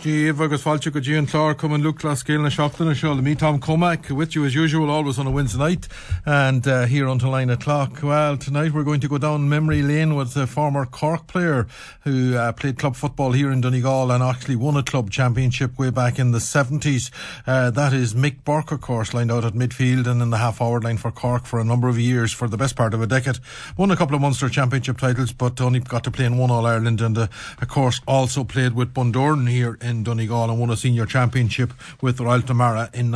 Gee, agus fáilte go Gian Clár come and look last scale na Shockton and show me Tom Cormac with you as usual, always on a Wednesday night and here until 9 o'clock. Well, tonight we're going to go down memory lane with a former Cork player who played club football here in Donegal and actually won a club championship way back in the 70s. That is Mick Burke, of course, lined out at midfield and in the half-forward line for Cork for a number of years, for the best part of a decade. Won a couple of Munster championship titles, but only got to play in one All-Ireland, and of course also played with Bundoran here in Donegal and won a senior championship with Royal Tamara in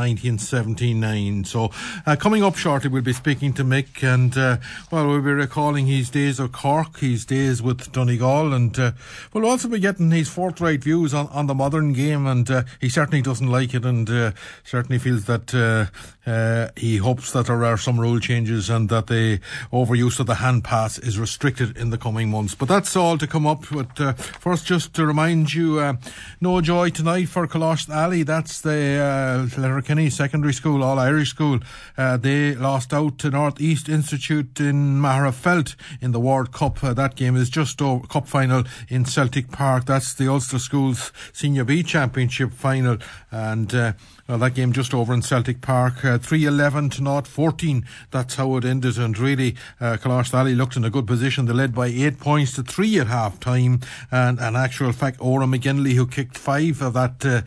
1979. So coming up shortly we'll be speaking to Mick, and we'll be recalling his days of Cork, his days with Donegal, and we'll also be getting his forthright views on the modern game, and he certainly doesn't like it, and certainly feels that he hopes that there are some rule changes and that the overuse of the hand pass is restricted in the coming months. But that's all to come up. But first, just to remind you, no joy tonight for Coláiste Alley. That's the Letterkenny Secondary School, All-Irish School. They lost out to North East Institute in Magherafelt in the World Cup. That game is just over, cup final in Celtic Park. That's the Ulster Schools Senior B Championship final, and that game just over in Celtic Park, 3-11 to 0-14. That's how it ended, and really Coláiste Alley looked in a good position. They led by 8 points to 3 at half time, and in actual fact Oran McGinley, who kicked 5 of that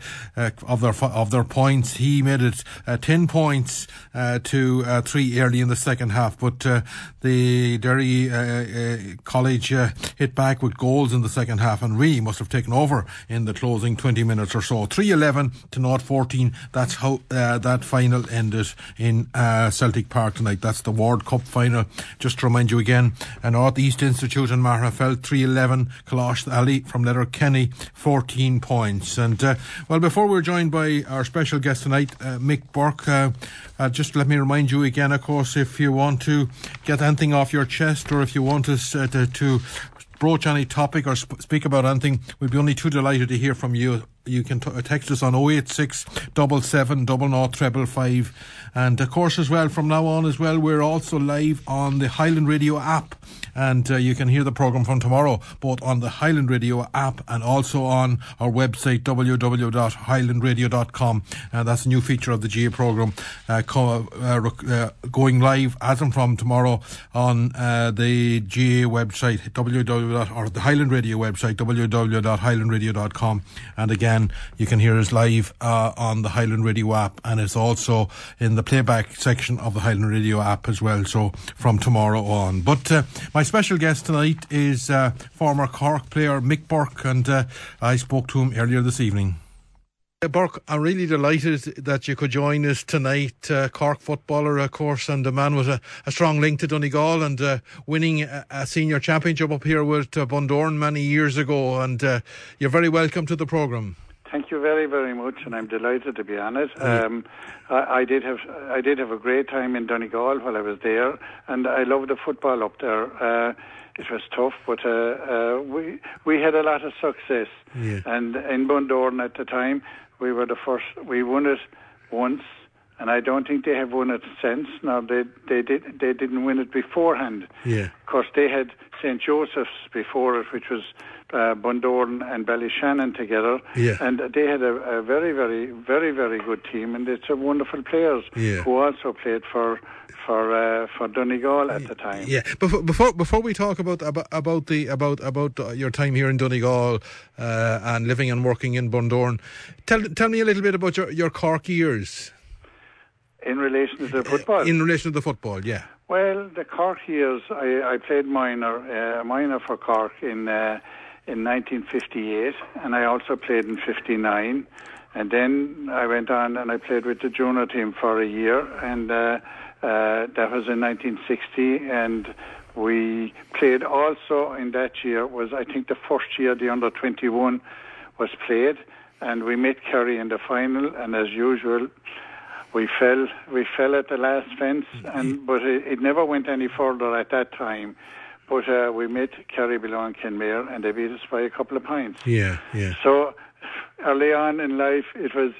of their points, he made it 10 points to 3 early in the second half. But the Derry College hit back with goals in the second half and really must have taken over in the closing 20 minutes or so. 3-11 to 0-14. That's how that final ended in Celtic Park tonight. That's the World Cup final. Just to remind you again, North East Institute in Magherafelt 3-11, Coláiste Alley from Letterkenny 14 points. And well, before we're joined by our special guest tonight, Mick Burke, just let me remind you again, of course, if you want to get anything off your chest, or if you want us to broach any topic or speak about anything, we'd be only too delighted to hear from you. You can text us on 086 77 00 555. And of course as well, from now on as well, we're also live on the Highland Radio app, and you can hear the programme from tomorrow both on the Highland Radio app and also on our website www.highlandradio.com. That's a new feature of the GA programme, going live as and from tomorrow on the GA website or the Highland Radio website www.highlandradio.com. And again, you can hear us live on the Highland Radio app, and it's also in the playback section of the Highland Radio app as well, so from tomorrow on. But my special guest tonight is former Cork player Mick Burke, and I spoke to him earlier this evening. Burke, I'm really delighted that you could join us tonight. Cork footballer, of course, and a man with a strong link to Donegal, and winning a senior championship up here with Bundoran many years ago. And you're very welcome to the programme. Thank you very, very much, and I'm delighted to be on it. I did have a great time in Donegal while I was there, and I loved the football up there. It was tough, but we had a lot of success. Yeah. And in Bundoran at the time, we were the first. We won it once, and I don't think they have won it since. No, they didn't win it beforehand. Yeah. Of course, they had St. Joseph's before it, which was Bundoran and Ballyshannon together, and they had a very, very, very, very good team, and it's a wonderful players who also played for Donegal at the time. Yeah. Before we talk about your time here in Donegal and living and working in Bundoran, tell me a little bit about your Cork years. In relation to the football. In relation to the football, yeah. Well, the Cork years, I played minor for Cork in 1958, and I also played in 59, and then I went on and I played with the junior team for a year, and that was in 1960, and we played also in that year was, I think, the first year the under-21 was played, and we met Kerry in the final, and as usual we fell at the last fence, but it never went any further at that time. But we met Kerry below in Kenmare, and they beat us by a couple of points. Yeah. So early on in life, it was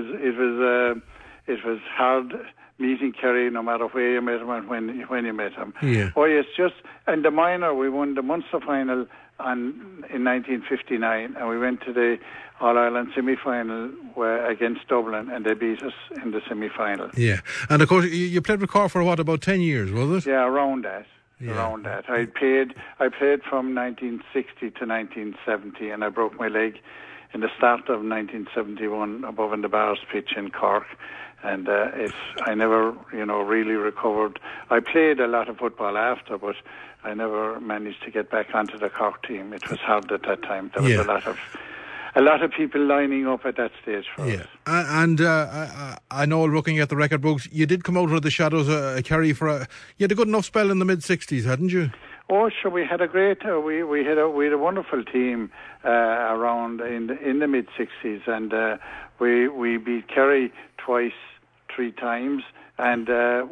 hard meeting Kerry, no matter where you met him and when you met him. Yeah. Oh yes, just and the minor, we won the Munster final in 1959, and we went to the All-Ireland semi-final against Dublin, and they beat us in the semi-final. Yeah, and of course you played with Cork for about 10 years, was it? Yeah, around that. Yeah. Around that. I played from 1960 to 1970, and I broke my leg in the start of 1971 above in the Bars pitch in Cork. And I never, really recovered. I played a lot of football after, but I never managed to get back onto the Cork team. It was hard at that time. There was a lot of people lining up at that stage for us. And I know, looking at the record books, you did come out of the shadows, Kerry, you had a good enough spell in the mid-60s, hadn't you? Oh, sure. We had a great, we had a wonderful team around in the mid-60s, and we beat Kerry twice, 3 times, and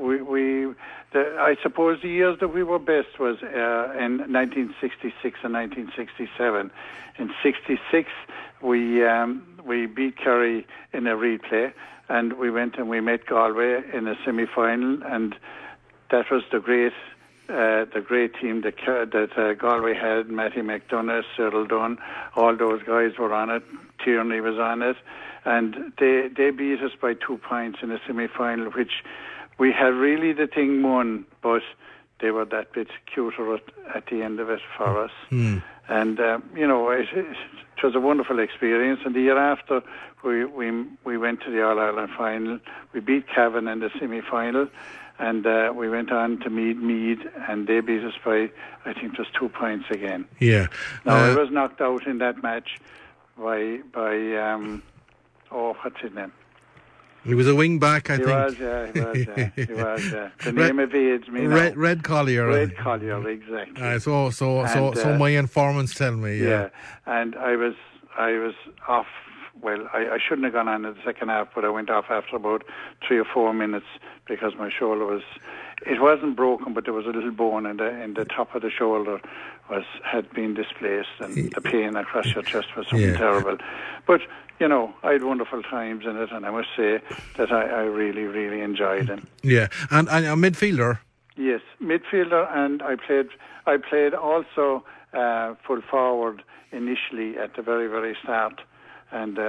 I suppose the years that we were best was in 1966 and 1967. In '66, we beat Kerry in a replay, and we went and we met Galway in a semi-final, and that was the great team that Galway had. Matty McDonough, Cyril Dunn, all those guys were on it. Tierney was on it, and they beat us by 2 points in a semi-final, which we had really the thing won, but they were that bit cuter at the end of it for us. And it was a wonderful experience. And the year after, we went to the All-Ireland final. We beat Cavan in the semi-final, and we went on to Meath, and they beat us by, I think, just 2 points again. Yeah. Now, I was knocked out in that match by what's his name? He was a wing back, I think. He was. The name evades me now. Red Collier. Red Collier, exactly. So my informants tell me. Yeah. And I was off. Well, I shouldn't have gone on in the second half, but I went off after about 3 or 4 minutes because my shoulder it wasn't broken, but there was a little bone in the top of the shoulder had been displaced, and the pain across your chest was something terrible. But I had wonderful times in it, and I must say that I really, really enjoyed them. Yeah, and a midfielder. Yes, midfielder, and I played also full forward initially at the very, very start. And,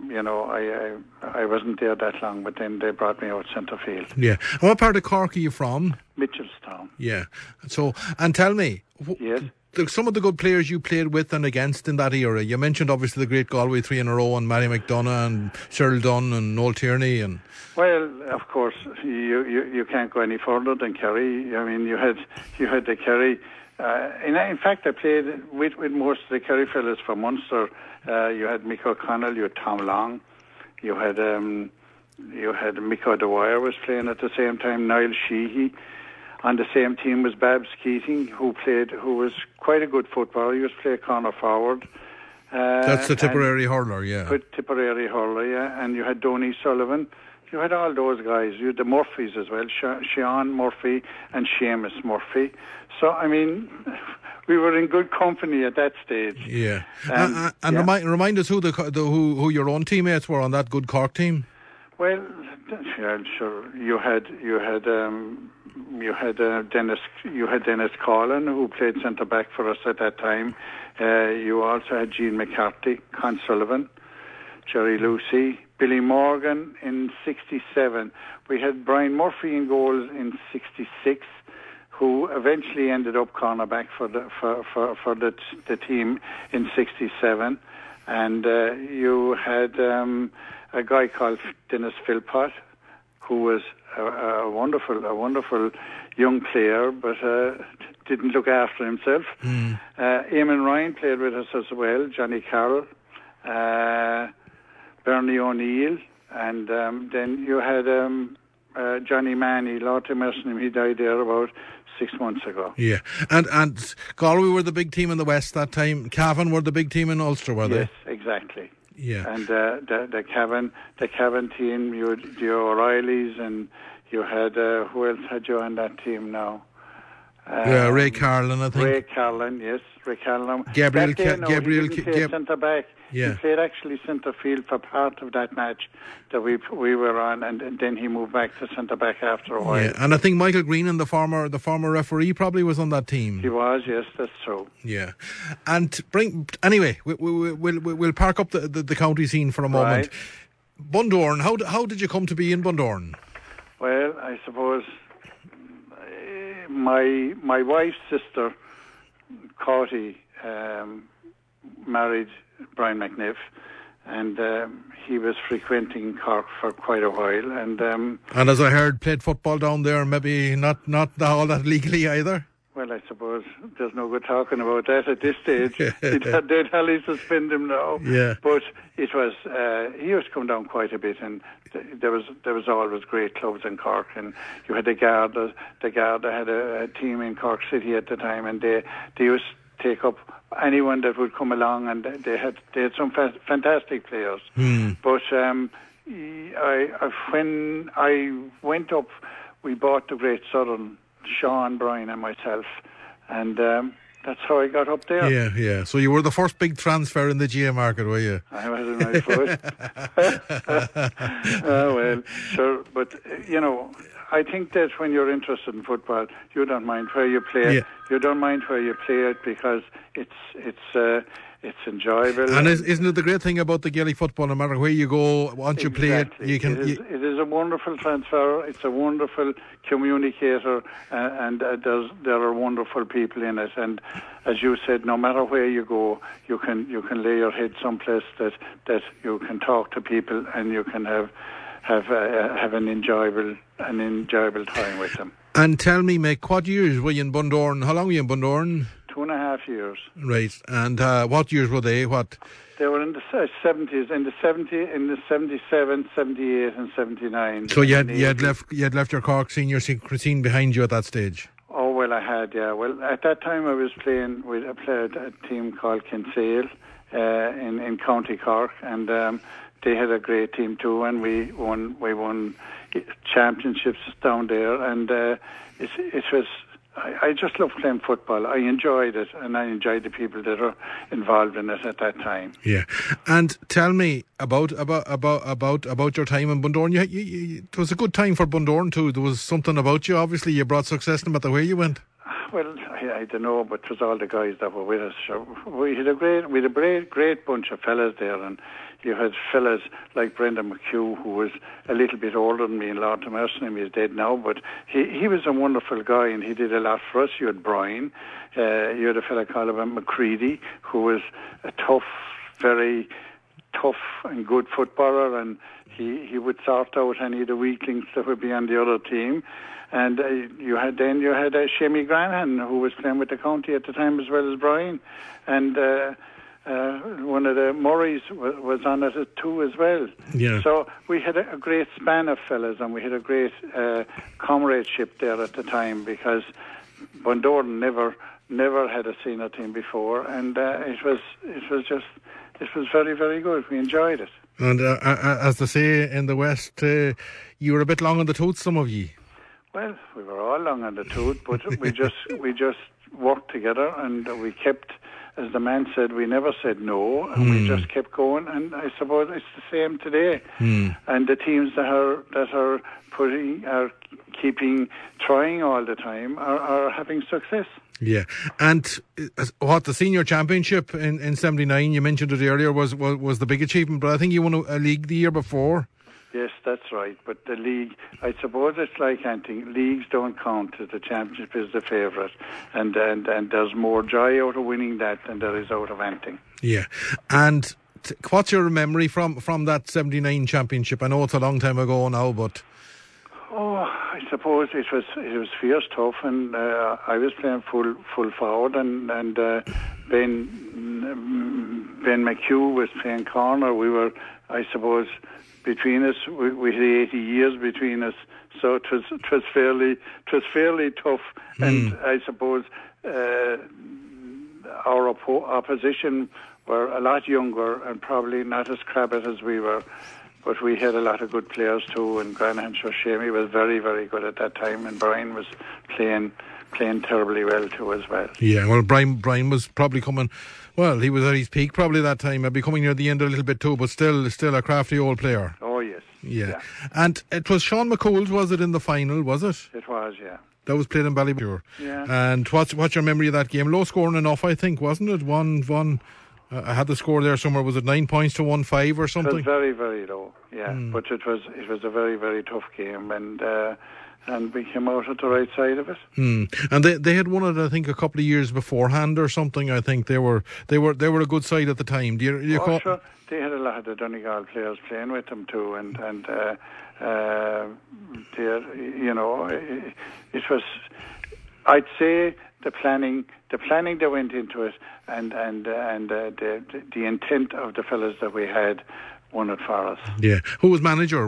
I wasn't there that long, but then they brought me out centre field. Yeah. And what part of Cork are you from? Mitchelstown. Yeah. So, and tell me, yes, some of the good players you played with and against in that era. You mentioned obviously the great Galway 3 in a row, and Matty McDonough and Cyril Dunn and Noel Tierney. And well, of course, you can't go any further than Kerry. I mean, you had the Kerry. In fact, I played with most of the Kerry fellas from Munster. You had Mick O'Connell, you had Tom Long, you had Mick O'Dwyer was playing at the same time. Niall Sheehy. On the same team was Babs Keating, who was quite a good footballer. He was playing corner forward. That's the Tipperary hurler, yeah. Tipperary hurler, yeah. And you had Donny Sullivan. You had all those guys. You had the Murphys as well, Sean Murphy and Seamus Murphy. So, I mean, we were in good company at that stage. Yeah. And remind us who your own teammates were on that good Cork team. Well, yeah, sure. You had Dennis Collin, who played centre back for us at that time. You also had Gene McCarthy, Con Sullivan, Jerry Lucy, Billy Morgan in '67. We had Brian Murphy in goals in '66, who eventually ended up cornerback for the team in '67, and you had a guy called Dennis Philpott, who was a wonderful young player, but didn't look after himself. Eamon Ryan played with us as well. Johnny Carroll. Bernie O'Neill, and then you had Johnny Manny, Lord to mercy him, he died there about 6 months ago. Yeah, and Galway were the big team in the West that time. Cavan were the big team in Ulster, were they? Yes, exactly. Yeah, and the Cavan team, you had the O'Reillys, and you had who else had you on that team now? Ray Carlin, I think. Ray Carlin, yes, Ray Carlin. Gabriel centre back. Yeah. He played actually centre field for part of that match that we were on, and then he moved back to centre back after a while. Yeah, and I think Michael Greenan, the former referee, probably was on that team. He was, yes, that's true. Yeah, and we'll park up the county scene for a moment. Right. Bundoran, how did you come to be in Bundoran? Well, I suppose my wife's sister, Corty, married Brian McNiff, and he was frequenting Cork for quite a while. And as I heard, played football down there, maybe not all that legally either. Well, I suppose there's no good talking about that at this stage. They'd hardly suspend him now. Yeah. But it was he used to come down quite a bit, and there was always great clubs in Cork, and you had the Garda. The Garda had a team in Cork City at the time, and they used to take up anyone that would come along, and they had some fantastic players. But when I went up, we bought the Great Southern, Sean, Brian and myself, and that's how I got up there. Yeah. So you were the first big transfer in the GA market, were you? I was in my foot. Well, sure. But, I think that when you're interested in football, you don't mind where you play it. Yeah. You don't mind where you play it because it's enjoyable. And isn't it the great thing about the Gaelic football? No matter where you go, once you play it, you can. It is a wonderful transfer. It's a wonderful communicator, and there are wonderful people in it. And as you said, no matter where you go, you can lay your head someplace that you can talk to people, and you can have an enjoyable time with them. And tell me, Mick, what years were you in Bundoran? How long were you in Bundoran? 2.5 years. Right. And what years were they? What? They were in the 70s, in the 77, 78 and 79. So you had left your Cork senior scene behind you at that stage? Oh, well, I had, yeah. Well, at that time I was playing with a team called Kinsale in County Cork, and they had a great team too, and we won championships down there, and it was. I just loved playing football. I enjoyed it, and I enjoyed the people that were involved in it at that time. Yeah, and tell me about your time in Bundoran. It was a good time for Bundoran too. There was something about you. Obviously, you brought success no matter where you went. Well, I don't know, but it was all the guys that were with us. So we had a great bunch of fellas there, and you had fellas like Brendan McHugh, who was a little bit older than me, and Lord to mercy him, he's dead now, but he was a wonderful guy, and he did a lot for us. You had Brian, you had a fella called McCready, who was a very tough and good footballer, and he would sort out any of the weaklings that would be on the other team. And you had Shamie Granahan, who was playing with the county at the time as well as Brian, and one of the Murrays was on it too as well. Yeah. So we had a great span of fellas, and we had a great comradeship there at the time, because Bundoran never had a senior team before, and it was very, very good. We enjoyed it. And as they say in the West, you were a bit long on the tooth, some of ye. Well, we were all long on the tooth, but we just worked together, and we kept, as the man said, we never said no, and we just kept going. And I suppose it's the same today. And the teams that are keeping trying all the time are having success. Yeah, and what the senior championship in '79, you mentioned it earlier, was the big achievement. But I think you won a league the year before. Yes, that's right. But the league, I suppose it's like anything. Leagues don't count. The championship is the favourite, and there's more joy out of winning that than there is out of anything. Yeah, and what's your memory from that '79 championship? I know it's a long time ago now, but I suppose it was fierce tough, and I was playing full forward, and Ben McHugh was playing corner. We were, I suppose, between us, we had 80 years between us, so it was fairly tough. And I suppose our opposition were a lot younger and probably not as crabbed as we were, but we had a lot of good players too. And Granahan Shamie was very, very good at that time, and Brian was playing playing terribly well too as well. Yeah, well, Brian was probably coming. Well, he was at his peak probably that time. Maybe coming near the end a little bit too, but still a crafty old player. Oh yes. Yeah. And it was Sean McCool's, was it, in the final? Was it? It was, yeah. That was played in Ballybur. Yeah. And what's your memory of that game? Low scoring enough, I think, wasn't it? One. I had the score there somewhere. Was it 9 points to 1-5 or something? It was very, very low. Yeah, but it was a very, very tough game, and we came out at the right side of it. And they had won it, I think, a couple of years beforehand or something. I think they were a good side at the time. Do you recall? Sure. They had a lot of the Donegal players playing with them too, and it was. I'd say the planning that went into it, and the intent of the fellas that we had won it for us. Yeah. Who was manager?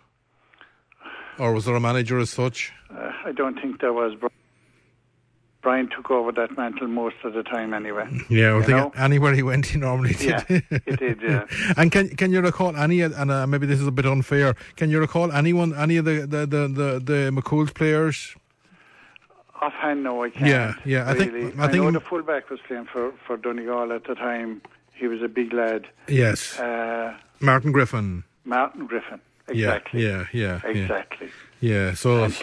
Or was there a manager as such? I don't think there was. Brian took over that mantle most of the time anyway. Yeah, I think anywhere he went, he normally did. Yeah, he did, yeah. And can you recall any, and maybe this is a bit unfair, can you recall any of the McCool's players? Offhand, no, I can't. Yeah. Really. I know the fullback was playing for Donegal at the time. He was a big lad. Yes. Martin Griffin. Exactly. Yeah. Exactly. Yeah. So. And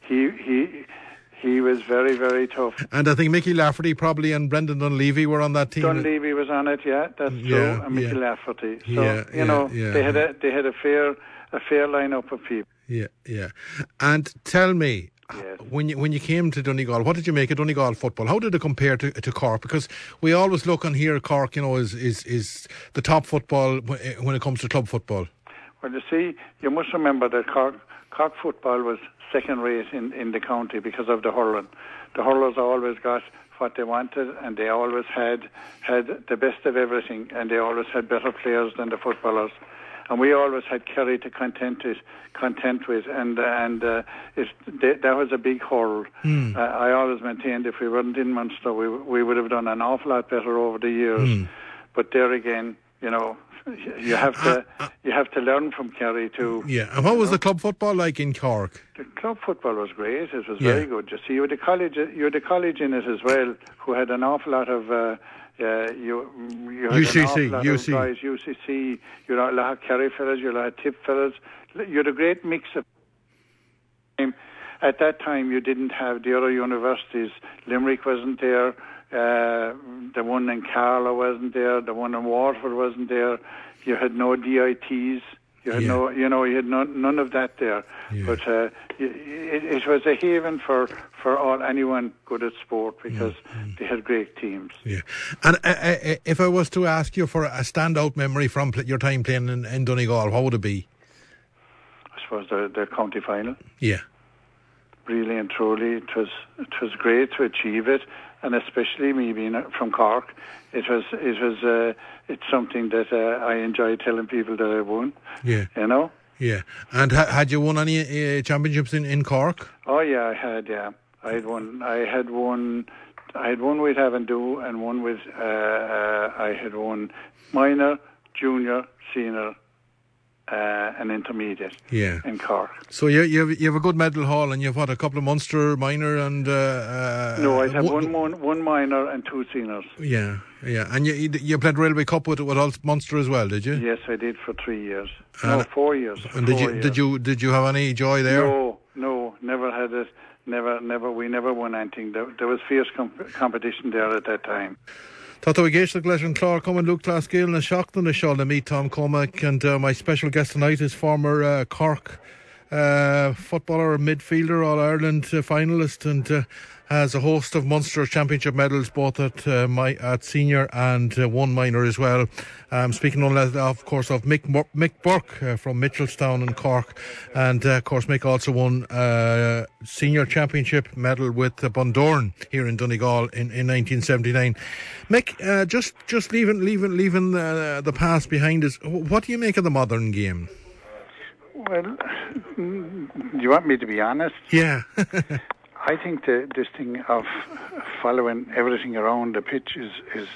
he was very, very tough. And I think Mickey Lafferty probably and Brendan Dunleavy were on that team. Dunleavy was on it, yeah, that's true. And Mickey Lafferty. So they had a fair lineup of people. Yeah. And tell me. Yes. When you came to Donegal, what did you make of Donegal football? How did it compare to Cork? Because we always look and hear Cork, is the top football when it comes to club football. Well, you see, you must remember that Cork football was second rate in the county because of the hurling. The hurlers always got what they wanted, and they always had the best of everything, and they always had better players than the footballers. And we always had Kerry to content with, and that was a big hurl. I always maintained if we weren't in Munster, we would have done an awful lot better over the years. But there again, you have to learn from Kerry too. Yeah, and what was the club football like in Cork? The club football was great. It was very good. You see, you had the college in it as well, who had an awful lot of. You had UCC, an awful lot of guys, UCC. You had a lot of Kerry fellas. You had Tip fellas. You had a great mix of. At that time, you didn't have the other universities. Limerick wasn't there. The one in Carlow wasn't there. The one in Waterford wasn't there. You had no DITs. You had you had none of that there. Yeah. But it was a haven for anyone good at sport because they had great teams. Yeah. And if I was to ask you for a standout memory from your time playing in Donegal, what would it be? I suppose the county final. Yeah. Really and truly, it was great to achieve it, and especially me being from Cork, it's something that I enjoy telling people that I won. Yeah. Yeah. And had you won any championships in Cork? Oh yeah, I had. Yeah, I had won. I had one with Avondhu and one with. I had won minor, junior, senior. An intermediate in Cork. So you have a good medal haul, and you've had a couple of Munster minor and. No, I have one minor and two seniors. Yeah, and you played Railway Cup with Munster as well, did you? Yes, I did for 3 years. 4 years. And did you have any joy there? No, never had it. Never. We never won anything. There was fierce competition there at that time. Tata we géiste leis an chlár cumann Luke Glasgow na seachtain seo na meet Tom Cormack, and my special guest tonight is former Cork footballer, midfielder, All-Ireland finalist, and has a host of Munster Championship medals, both at senior and one minor as well. Speaking of course of Mick Burke from Mitchelstown in Cork, and of course Mick also won senior championship medal with Bundoran here in Donegal in 1979. Mick, just leaving the past behind us, what do you make of the modern game? Well, do you want me to be honest? Yeah. I think this thing of following everything around the pitch is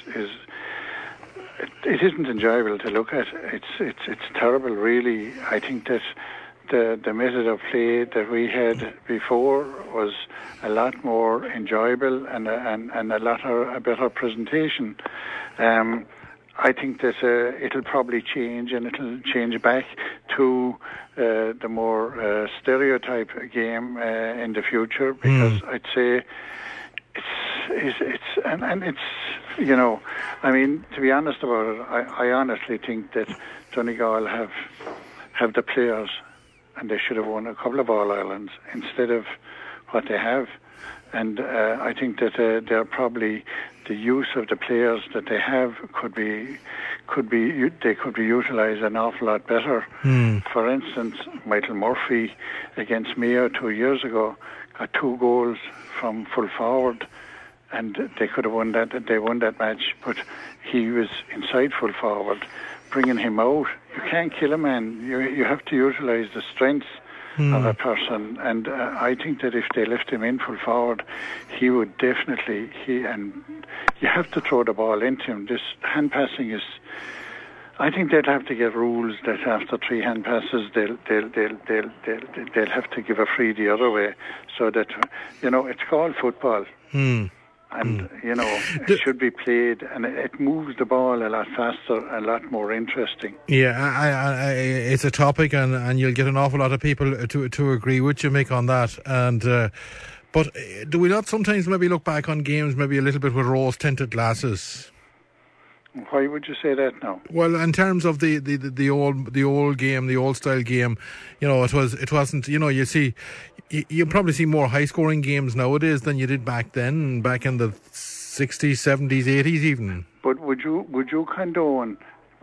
it isn't enjoyable to look at. It's terrible, really. I think that the method of play that we had before was a lot more enjoyable and a better presentation. I think that it'll probably change, and it'll change back to the more stereotype game in the future, because I'd say it's you know, I mean, to be honest about it, I honestly think that Donegal have the players, and they should have won a couple of All-Irelands instead of what they have. And I think that they're probably, the use of the players that they have could be utilised an awful lot better. For instance, Michael Murphy against Mayo 2 years ago got 2 goals from full forward, and they could have won that. They won that match, but he was inside full forward. Bringing him out, you can't kill a man. You have to utilise the strengths of a person, and I think that if they left him in full forward, he would definitely. And you have to throw the ball into him. This hand passing is. I think they'll have to get rules that after 3 hand passes, they'll have to give a free the other way, so that it's called football. And, it should be played, and it moves the ball a lot faster, a lot more interesting. Yeah, it's a topic, and you'll get an awful lot of people to agree with you, Mick, on that. And but do we not sometimes maybe look back on games maybe a little bit with rose-tinted glasses? Why would you say that now? Well, in terms of the old game, the old style game, it wasn't. You see, you probably see more high scoring games nowadays than you did back then, back in the 60s, 70s, 80s, even. But would you condone?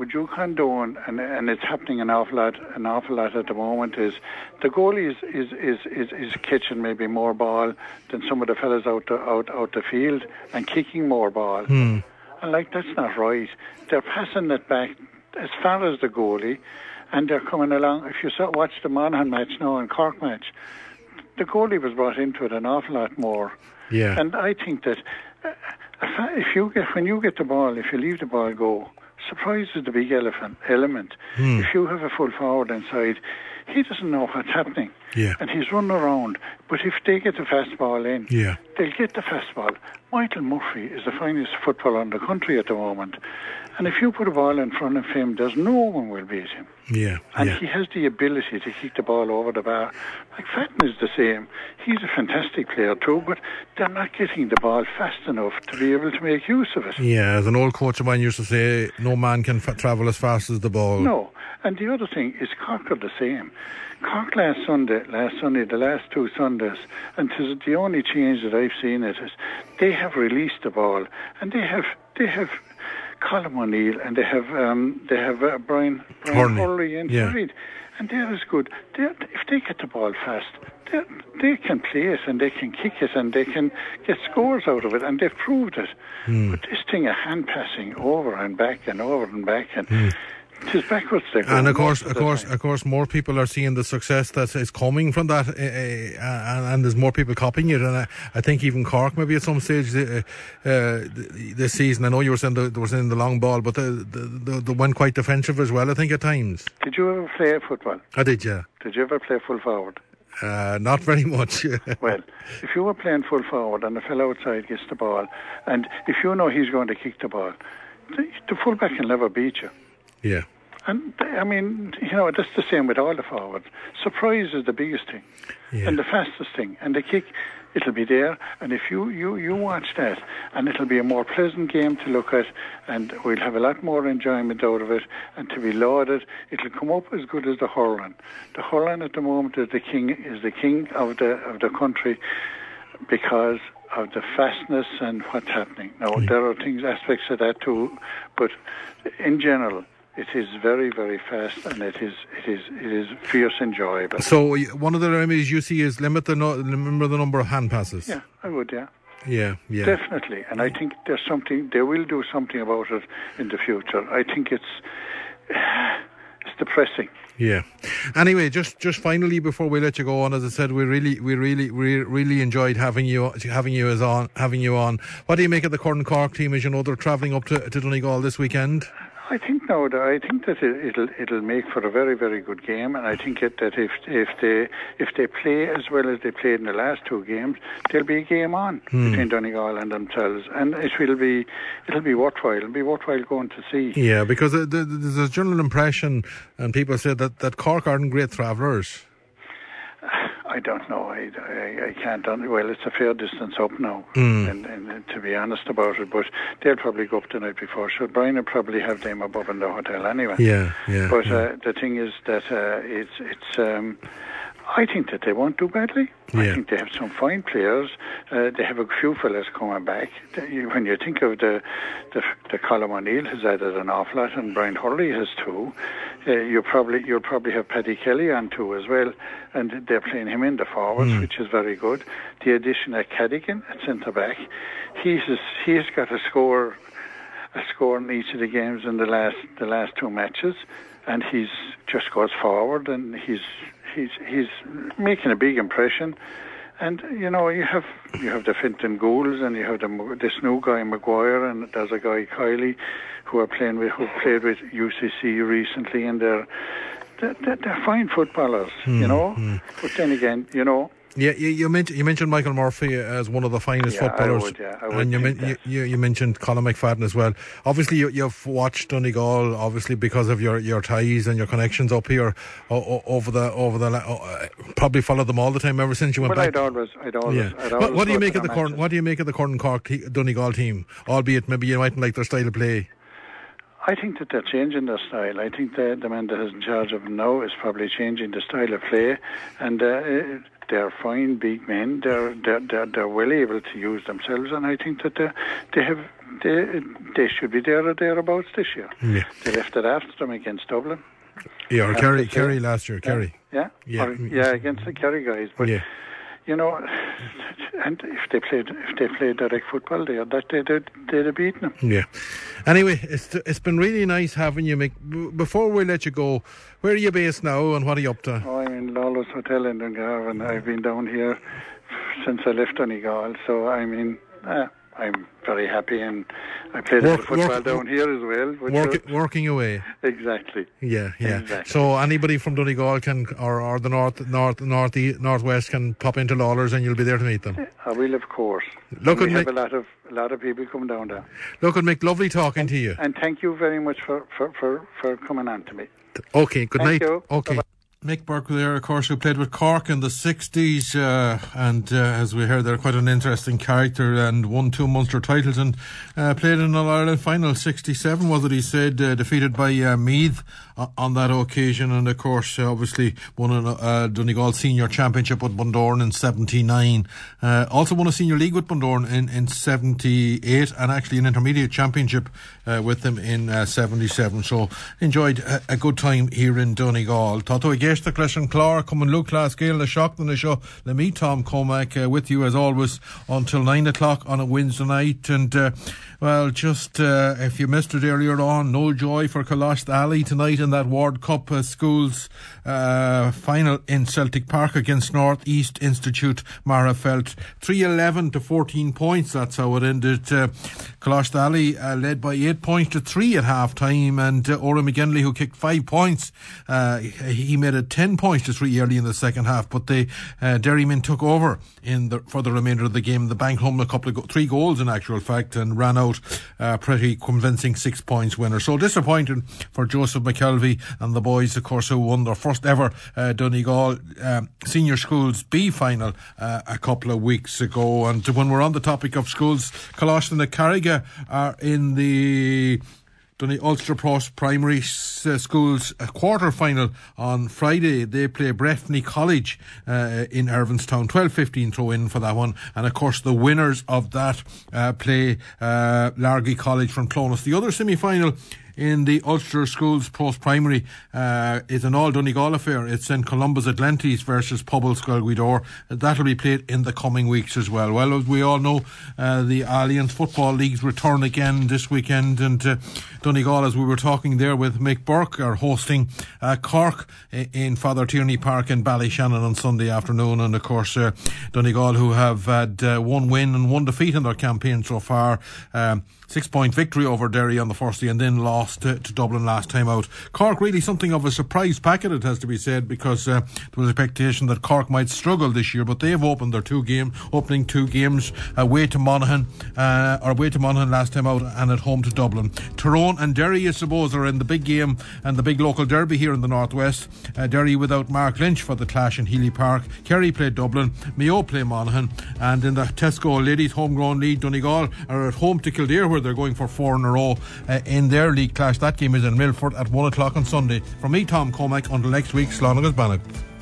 And it's happening an awful lot at the moment. Is the goalie is catching maybe more ball than some of the fellas out the field, and kicking more ball. And that's not right. They're passing it back as far as the goalie, and they're coming along. If you watch the Monaghan match now and Cork match, the goalie was brought into it an awful lot more. Yeah. And I think that when you get the ball, if you leave the ball go, surprise is the big element. If you have a full forward inside, he doesn't know what's happening. Yeah. And he's running around. But if they get the fast ball in, they'll get the fast ball. Michael Murphy is the finest footballer in the country at the moment. And if you put a ball in front of him, there's no one will beat him. Yeah. And he has the ability to kick the ball over the bar. McFadden is the same. He's a fantastic player too, but they're not getting the ball fast enough to be able to make use of it. Yeah, as an old coach of mine used to say, no man can travel as fast as the ball. No. And the other thing is Cork are the same. Cork last Sunday, the last 2 Sundays, and the only change that I've seen is they have released the ball, and they have Colm O'Neill, and they have Brian Hurley inside, and they're as good. If they get the ball fast, they can play it, and they can kick it, and they can get scores out of it, and they've proved it. But this thing of hand passing over and back, and it is backwards. And of course, more people are seeing the success that is coming from that, and there's more people copying it. And I think even Cork, maybe at some stage this season, I know you were saying they were saying the long ball, but they went quite defensive as well, I think, at times. Did you ever play football? I did, yeah. Did you ever play full forward? Not very much. Well, if you were playing full forward and the fellow outside gets the ball, and if you know he's going to kick the ball, the fullback can never beat you. Yeah. And, I mean, that's the same with all the forwards. Surprise is the biggest thing, and the fastest thing. And the kick, it'll be there. And if you watch that, and it'll be a more pleasant game to look at, and we'll have a lot more enjoyment out of it, and to be lauded, it'll come up as good as the hurling. The hurling at the moment is the king of the country, because of the fastness and what's happening. Now, there are aspects of that too, but in general, it is very, very fast, and it is fierce enjoyable. So one of the remedies you see is limit the number of hand passes. Yeah, I would. Yeah. Definitely, and I think they will do something about it in the future. I think it's depressing. Yeah. Anyway, just finally before we let you go on, as I said, we really enjoyed having you on. What do you make of the current Cork team? As you know, they're travelling up to Donegal this weekend. I think that it'll make for a very, very good game, and I think that if they play as well as they played in the last two games, there'll be a game on between Donegal and themselves, and it'll be worthwhile. It'll be worthwhile going to see. Yeah, because there's a general impression, and people say that Cork aren't great travellers. I don't know. I can't. Well, it's a fair distance up now, and to be honest about it, but they'll probably go up the night before. So Brian will probably have them above in the hotel anyway. Yeah. But the thing is that it's. I think that they won't do badly. Yeah. I think they have some fine players. They have a few fellas coming back. When you think of the Colm O'Neill has added an awful lot, and Brian Hurley has too. You'll probably have Paddy Kelly on too as well, and they're playing him in the forwards, which is very good. The addition of Cadigan at centre back, he's got a score in each of the games in the last two matches, and he's just goes forward, and he's making a big impression. And you have the Fintan Goulds, and you have this new guy Maguire, and there's a guy Kiley who played with UCC recently, and they're fine footballers, But then again, Yeah, you mentioned Michael Murphy as one of the finest footballers. I would, and you mentioned Colin McFadden as well. Obviously, you've watched Donegal, obviously because of your ties and your connections up here over the probably followed them all the time ever since you went back. I'd always. What do you make of the current Cork Donegal team? Albeit maybe you mightn't like their style of play. I think that they're changing their style. I think the man that is in charge of them now is probably changing the style of play, and they're fine big men. They're well able to use themselves, and I think that they should be there or thereabouts this year. Yeah. They left it after them against Dublin. Yeah, or Kerry last year. Kerry. Yeah. Against the Kerry guys, but. Yeah. And if they played direct football, they'd have beaten them. Yeah. Anyway, it's been really nice having you, Mick. Before we let you go, where are you based now, and what are you up to? Oh, I'm in Lawless Hotel in Dungarvan. I've been down here since I left Donegal, so I'm very happy, and I played football down here as well. Working away. Exactly. Yeah. Exactly. So anybody from Donegal can, or the northwest can pop into Lawlers, and you'll be there to meet them. I will, of course. We have a lot of people come down there. Look, Mick, lovely talking to you. And thank you very much for coming on to me. Okay, good night. Thank you. Okay. Bye-bye. Mick Burke there, of course, who played with Cork in the 60s, and as we heard, they're quite an interesting character, and won 2 Munster titles, and played in an All-Ireland final, 67 was it, he said, defeated by Meath on that occasion, and of course, obviously won a Donegal Senior Championship with Bundoran in 79, also won a Senior League with Bundoran in 78, and actually an Intermediate Championship with them in 77, so enjoyed a good time here in Donegal. Tato Gesta Clashan Clár, come and look last Gael, the shock on the show. Let me, Tom Cormack, with you as always until 9 o'clock on a Wednesday night. And, if you missed it earlier on, no joy for Coláiste Alley tonight in that World Cup Schools final in Celtic Park against North East Institute Marafelt. 3-11 to 14 points, that's how it ended. Coláiste Alley led by 8 points to 3 at half time, and Oran McGinley, who kicked 5 points, he made it 10 points to 3 early in the second half, but the Derrymen took over for the remainder of the game. The banked home 3 goals in actual fact, and ran out pretty convincing 6 points winner. So disappointing for Joseph McKelvey and the boys, of course, who won their first ever Donegal Senior Schools B final a couple of weeks ago. And when we're on the topic of schools, Coláiste and Carriga are in the Ulster Post Primary Schools quarter final on Friday. They play Breffni College in Irvinstown. 12:15 throw in for that one, and of course the winners of that play Largy College from Clonus. The other semi-final in the Ulster Schools Post-Primary is an all-Donegal affair. It's in Columbus Atlantis versus Pobble Skelguidor. That'll be played in the coming weeks as well. Well, as we all know, the Alliance Football Leagues return again this weekend, and Donegal, as we were talking there with Mick Burke, are hosting Cork in Father Tierney Park in Ballyshannon on Sunday afternoon. And of course, Donegal, who have had 1 win and 1 defeat in their campaign so far, 6-point victory over Derry on the first day and then lost to Dublin last time out. Cork really something of a surprise packet, it has to be said, because there was expectation that Cork might struggle this year, but they've opened their opening two games away to Monaghan last time out and at home to Dublin. Tyrone and Derry, I suppose, are in the big game and the big local derby here in the northwest. Derry without Mark Lynch for the clash in Healy Park. Kerry play Dublin, Mayo play Monaghan, and in the Tesco Ladies homegrown league, Donegal are at home to Kildare, where they're going for 4 in a row in their league clash. That game is in Milford at 1 o'clock on Sunday. From me, Tom Cormack, until next week, Slán agus Bannock.